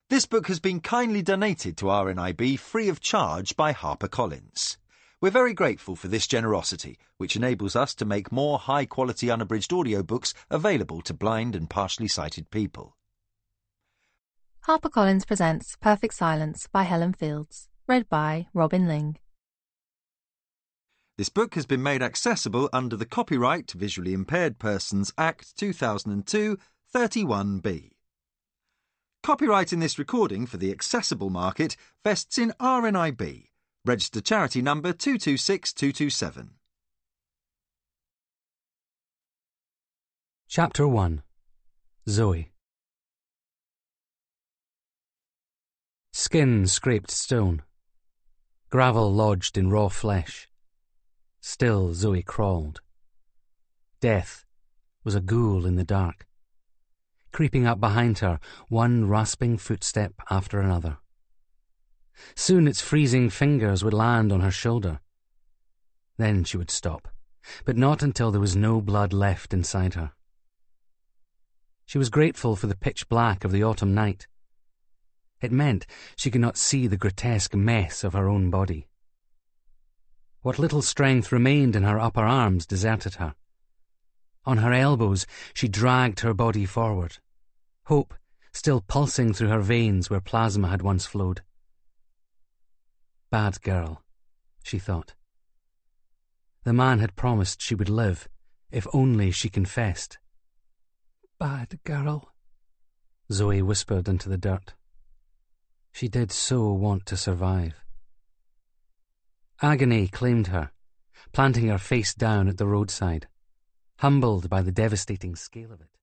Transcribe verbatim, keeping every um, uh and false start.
This book has been kindly donated to R N I B free of charge by HarperCollins. We're very grateful for this generosity, which enables us to make more high-quality unabridged audiobooks available to blind and partially sighted people. HarperCollins presents Perfect Silence by Helen Fields, read by Robin Ling. This book has been made accessible under the Copyright Visually Impaired Persons Act two thousand two, thirty-one B. Copyright in this recording for the accessible market vests in R N I B, registered charity number two two six two two seven. Chapter one. Zoe. Skin scraped stone. Gravel lodged in raw flesh. Still Zoe crawled. Death was a ghoul in the dark, creeping up behind her, one rasping footstep after another. Soon its freezing fingers would land on her shoulder. Then she would stop, but not until there was no blood left inside her. She was grateful for the pitch black of the autumn night. It meant she could not see the grotesque mess of her own body. What little strength remained in her upper arms deserted her. On her elbows she dragged her body forward, hope still pulsing through her veins where plasma had once flowed. Bad girl, she thought. The man had promised she would live, if only she confessed. Bad girl, Zoe whispered into the dirt. She did so want to survive. Agony claimed her, planting her face down at the roadside, humbled by the devastating scale of it.